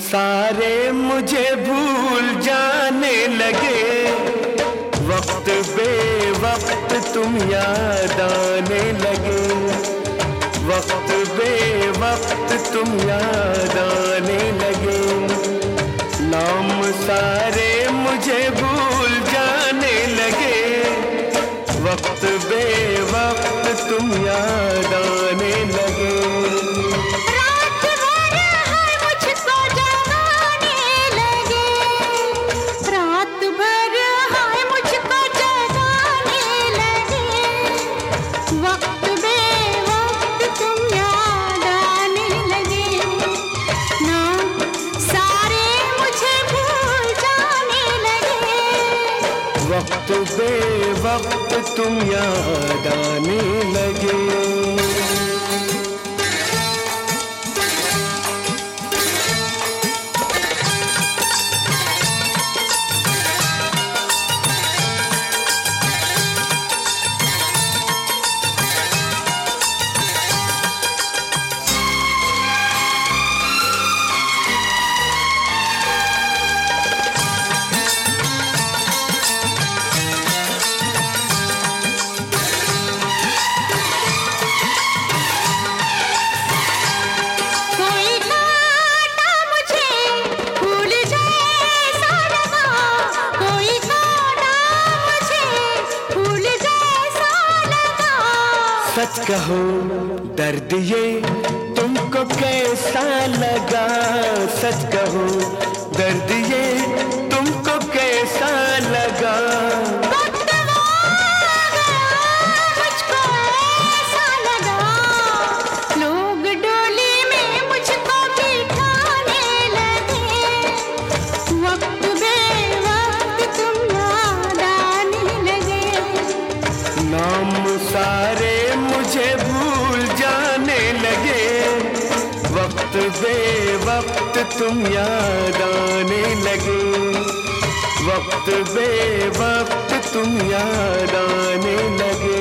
सारे मुझे भूल जाने लगे, वक्त बेवक्त तुम याद आने लगे, वक्त बेवक्त तुम याद आने लगे। नाम सारे मुझे भूल जाने लगे, वक्त बेवक्त तुम याद आने लगे। वक्त बेवक्त तुम याद आने लगे। सच कहो दर्द ये तुमको कैसा लगा, सच कहो दर्द ये तुमको कैसा लगा। मुझको ऐसा लगा, लोग डोली में मुझको बिठाने लगे, वक्त बेवक्त तुम याद आने लगे। नाम सारे मुझे भूल जाने लगे, वक्त बेवक्त तुम याद आने लगे, वक्त बेवक्त तुम याद आने लगे।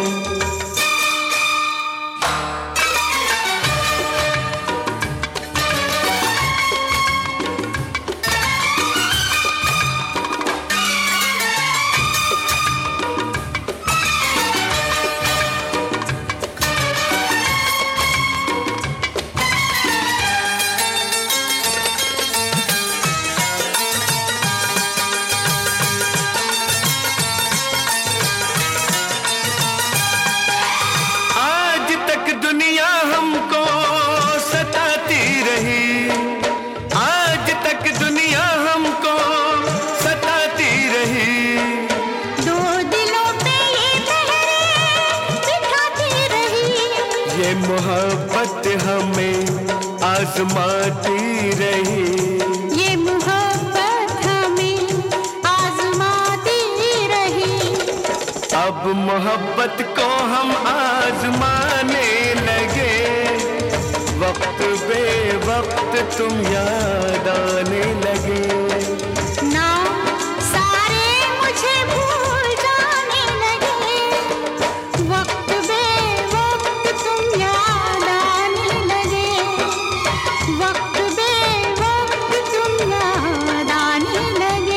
दुनिया हमको सताती रही, आज तक दुनिया हमको सताती रही। दो दिलों पे ये पहरे बिठाती रही, ये मोहब्बत हमें आजमाती रही, ये मोहब्बत हमें आजमाती रही। अब मोहब्बत को हम आजमाने लगे, वक्त बेवक्त तुम याद आने लगे। नाम सारे मुझे भूल जाने लगे, वक्त बेवक्त तुम याद आने लगे, वक्त बेवक्त तुम याद आने लगे।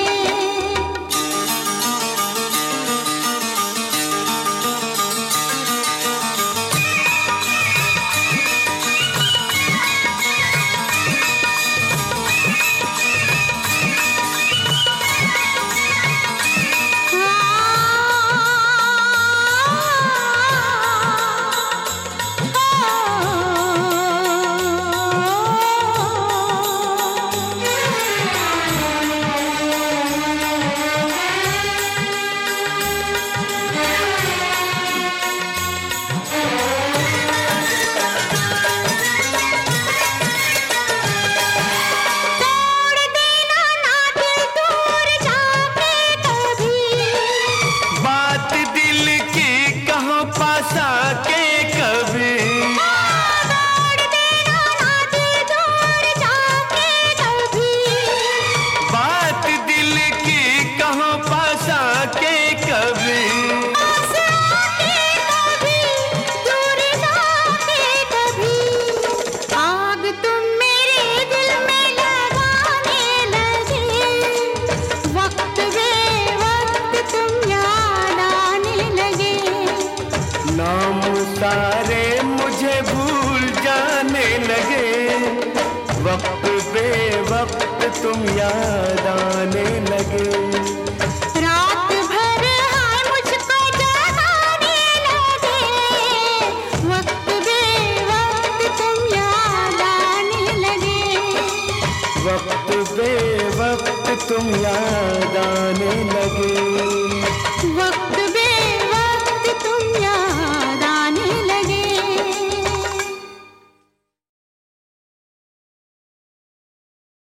लगे, वक्त बे वक्त तुम याद आने लगे। रात भर हाय मुझको जगाने लगे, वक्त बे वक्त तुम याद आने लगे। वक्त बे वक्त तुम याद आने लगे।